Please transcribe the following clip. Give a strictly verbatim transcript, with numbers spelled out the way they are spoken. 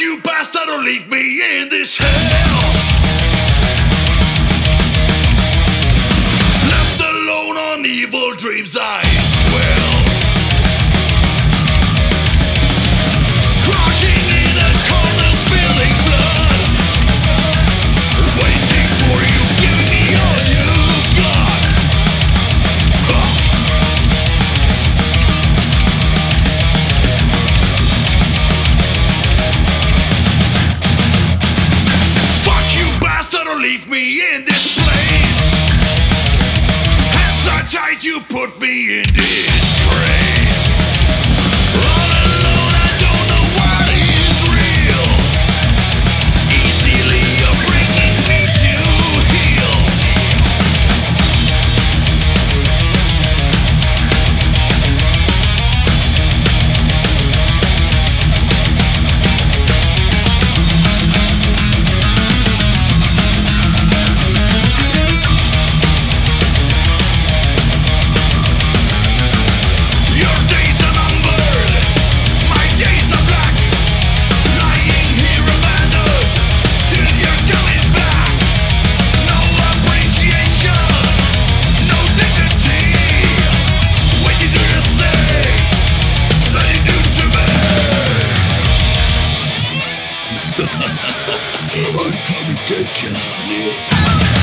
you, bastard, or leave me in this hell. Left alone on evil dreams, I will. Crouching in a corner, spilling blood, waiting for you, giving me all you've got. Huh. Leave me in this place. Hands are tied, you put me in disgrace. All alone, I don't know what is real. Easily you're bringing me to heel. I'm coming to get you, honey.